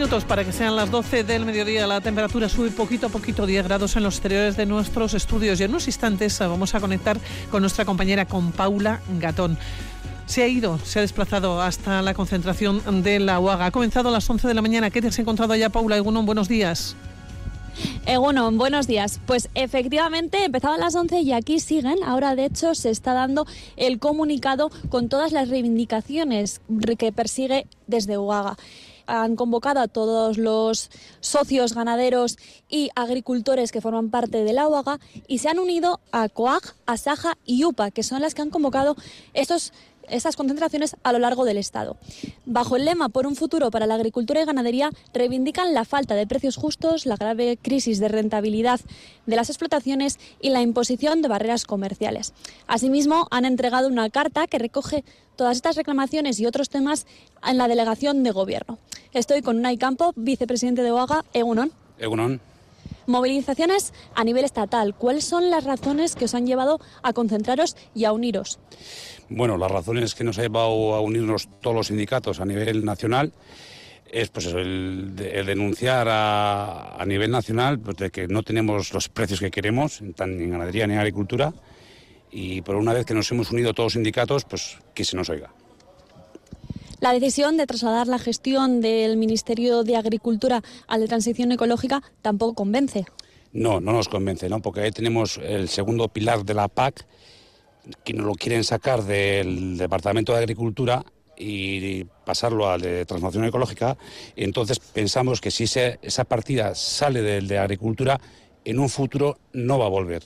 minutos para que sean las 12 del mediodía. La temperatura sube poquito a poquito, 10 grados en los exteriores de nuestros estudios. Y en unos instantes vamos a conectar con nuestra compañera, con Paula Gatón. Se ha desplazado hasta la concentración de la UAGA. Ha comenzado a las 11 de la mañana. ¿Qué te has encontrado allá, Paula? Egunon, buenos días. Egunon, buenos días. Pues efectivamente empezaban las 11 y aquí siguen. Ahora, de hecho, se está dando el comunicado con todas las reivindicaciones que persigue desde UAGA. Han convocado a todos los socios ganaderos y agricultores que forman parte de la UAGA y se han unido a COAG, ASAJA y UPA, que son las que han convocado estas concentraciones a lo largo del Estado. Bajo el lema Por un futuro para la agricultura y ganadería, reivindican la falta de precios justos, la grave crisis de rentabilidad de las explotaciones y la imposición de barreras comerciales. Asimismo, han entregado una carta que recoge todas estas reclamaciones y otros temas en la delegación de gobierno. Estoy con Unai Campo, vicepresidente de UAGA. Egunon. Egunon. Movilizaciones a nivel estatal. ¿Cuáles son las razones que os han llevado a concentraros y a uniros? Bueno, las razones que nos ha llevado a unirnos todos los sindicatos a nivel nacional es pues el denunciar a nivel nacional pues, de que no tenemos los precios que queremos, tan en ganadería ni en agricultura, y por una vez que nos hemos unido todos los sindicatos, pues que se nos oiga. La decisión de trasladar la gestión del Ministerio de Agricultura al de Transición Ecológica tampoco convence. No nos convence, ¿no? Porque ahí tenemos el segundo pilar de la PAC, que nos lo quieren sacar del Departamento de Agricultura y pasarlo al de Transformación Ecológica. Y entonces pensamos que si esa partida sale del de Agricultura, en un futuro no va a volver.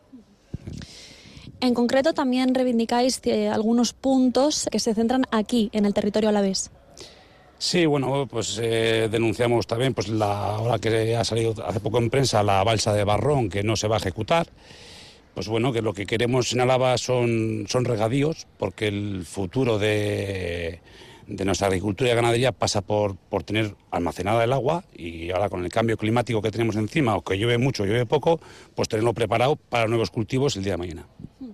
En concreto, también reivindicáis algunos puntos que se centran aquí, en el territorio alavés. Sí, bueno, pues denunciamos también pues ahora que ha salido hace poco en prensa la balsa de Barrón, que no se va a ejecutar. Pues bueno, que lo que queremos en Álava son regadíos, porque el futuro de nuestra agricultura y ganadería pasa por tener almacenada el agua, y ahora con el cambio climático que tenemos encima, o que llueve mucho o llueve poco, pues tenerlo preparado para nuevos cultivos el día de mañana.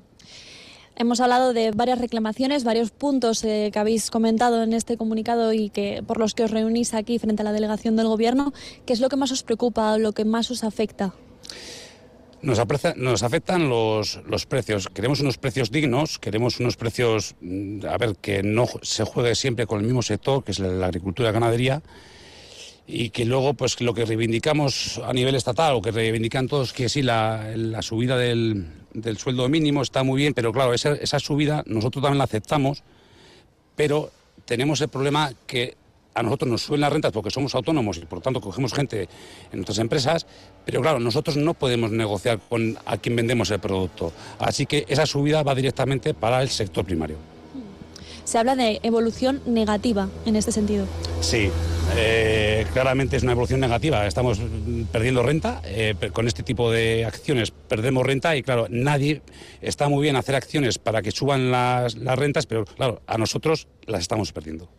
Hemos hablado de varias reclamaciones, varios puntos que habéis comentado en este comunicado y que por los que os reunís aquí frente a la delegación del Gobierno. ¿Qué es lo que más os preocupa o lo que más os afecta? Nos afectan los precios. Queremos unos precios dignos, queremos unos precios, que no se juegue siempre con el mismo sector, que es la agricultura y ganadería, y que luego pues lo que reivindicamos a nivel estatal, o que reivindican todos, que sí, la subida del sueldo mínimo está muy bien, pero claro, esa subida nosotros también la aceptamos, pero tenemos el problema que a nosotros nos suben las rentas porque somos autónomos y por lo tanto cogemos gente en nuestras empresas, pero claro, nosotros no podemos negociar con a quien vendemos el producto. Así que esa subida va directamente para el sector primario. Se habla de evolución negativa en este sentido. Sí, claramente es una evolución negativa. Estamos perdiendo renta, con este tipo de acciones perdemos renta y claro, nadie está muy bien hacer acciones para que suban las rentas, pero claro, a nosotros las estamos perdiendo.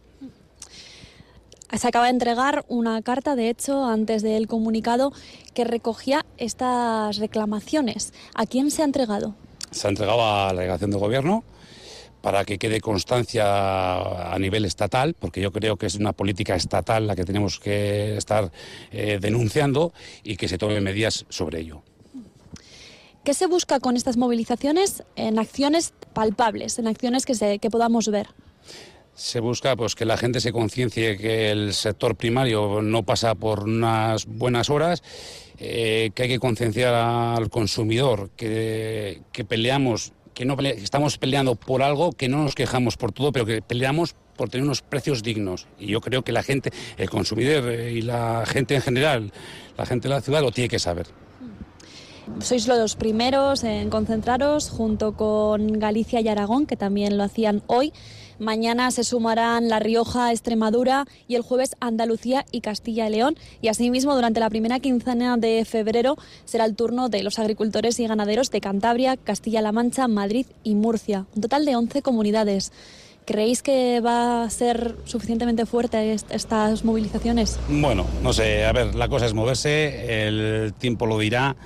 Se acaba de entregar una carta, de hecho, antes del comunicado, que recogía estas reclamaciones. ¿A quién se ha entregado? Se ha entregado a la delegación de gobierno para que quede constancia a nivel estatal, porque yo creo que es una política estatal la que tenemos que estar denunciando y que se tomen medidas sobre ello. ¿Qué se busca con estas movilizaciones? En acciones palpables, en acciones que podamos ver. Se busca pues que la gente se conciencie que el sector primario no pasa por unas buenas horas, que hay que concienciar al consumidor, que peleamos, que estamos peleando por algo, que no nos quejamos por todo, pero que peleamos por tener unos precios dignos. Y yo creo que la gente, el consumidor y la gente en general, la gente de la ciudad lo tiene que saber. Sois los primeros en concentraros junto con Galicia y Aragón, que también lo hacían hoy. Mañana se sumarán La Rioja, Extremadura y el jueves Andalucía y Castilla y León. Y asimismo, durante la primera quincena de febrero será el turno de los agricultores y ganaderos de Cantabria, Castilla-La Mancha, Madrid y Murcia. Un total de 11 comunidades. ¿Creéis que va a ser suficientemente fuerte estas movilizaciones? Bueno, no sé. A ver, la cosa es moverse, el tiempo lo dirá.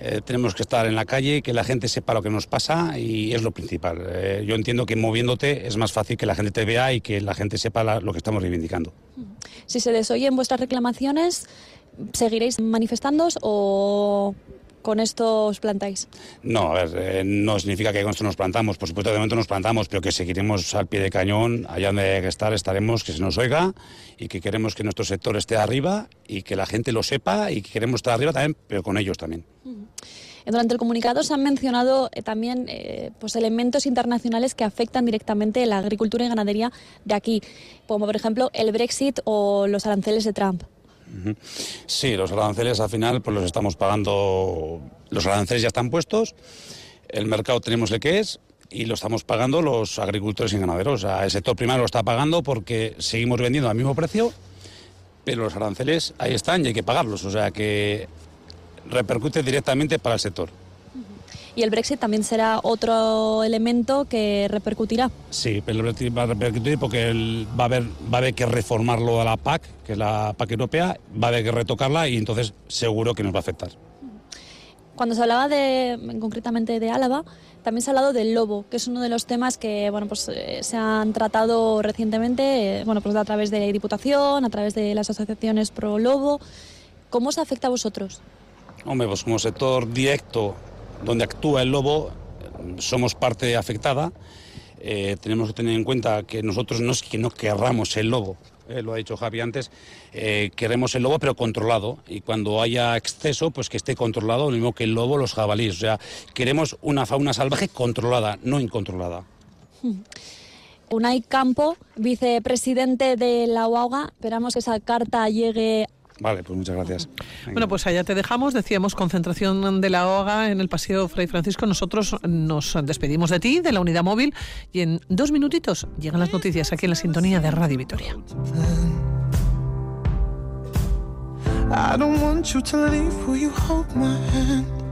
tenemos que estar en la calle, que la gente sepa lo que nos pasa y es lo principal. Yo entiendo que moviéndote es más fácil que la gente te vea y que la gente sepa lo que estamos reivindicando. Si se desoyen vuestras reclamaciones, ¿seguiréis manifestándoos o con esto os plantáis? No, a ver, no significa que con esto nos plantamos. Por supuesto, de momento nos plantamos, pero que seguiremos al pie de cañón. Allá donde hay que estar, estaremos, que se nos oiga y que queremos que nuestro sector esté arriba y que la gente lo sepa y que queremos estar arriba también, pero con ellos también. Durante el comunicado se han mencionado también pues elementos internacionales que afectan directamente la agricultura y ganadería de aquí, como por ejemplo el Brexit o los aranceles de Trump. Sí, los aranceles al final pues los estamos pagando, los aranceles ya están puestos, el mercado tenemos el que es y lo estamos pagando los agricultores y ganaderos. O sea, el sector primario lo está pagando porque seguimos vendiendo al mismo precio, pero los aranceles ahí están y hay que pagarlos, o sea que repercute directamente para el sector. ¿Y el Brexit también será otro elemento que repercutirá? Sí, pero el Brexit va a repercutir porque va a haber que reformarlo a la PAC, que es la PAC europea, va a haber que retocarla y entonces seguro que nos va a afectar. Cuando se hablaba concretamente de Álava, también se ha hablado del lobo, que es uno de los temas que se han tratado recientemente a través de Diputación, a través de las asociaciones pro lobo. ¿Cómo os afecta a vosotros? Hombre, pues como sector directo donde actúa el lobo, somos parte afectada. Tenemos que tener en cuenta que nosotros no es que no querramos el lobo, lo ha dicho Javi antes, queremos el lobo pero controlado, y cuando haya exceso, pues que esté controlado, lo mismo que el lobo, los jabalíes. O sea, queremos una fauna salvaje controlada, no incontrolada. Unai Campo, vicepresidente de la UAGA, esperamos que esa carta llegue. Vale, pues muchas gracias. Bueno, pues allá te dejamos. Decíamos concentración de la OAGA en el Paseo Fray Francisco. Nosotros nos despedimos de ti, de la unidad móvil, y en 2 minutitos llegan las noticias aquí en la sintonía de Radio Vitoria. I don't want you to leave, will you hold my hand?